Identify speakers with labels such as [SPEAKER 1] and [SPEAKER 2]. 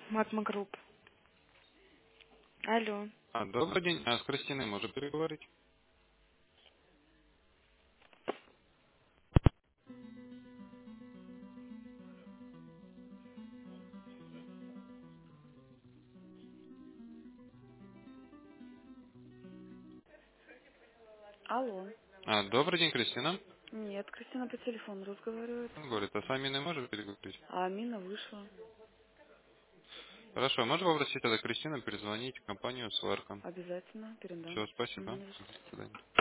[SPEAKER 1] Матма Групп. Алло.
[SPEAKER 2] Добрый день. С Кристиной можно переговорить?
[SPEAKER 1] Алло.
[SPEAKER 2] Добрый день, Кристина.
[SPEAKER 1] Нет, Кристина по телефону разговаривает.
[SPEAKER 2] Он говорит, а с Аминой можно переговорить?
[SPEAKER 1] А Амина вышла.
[SPEAKER 2] Хорошо, можно попросить тогда Кристину перезвонить в компанию Сварка?
[SPEAKER 1] Обязательно передам.
[SPEAKER 2] Все, спасибо.
[SPEAKER 1] Не за что.
[SPEAKER 2] До свидания.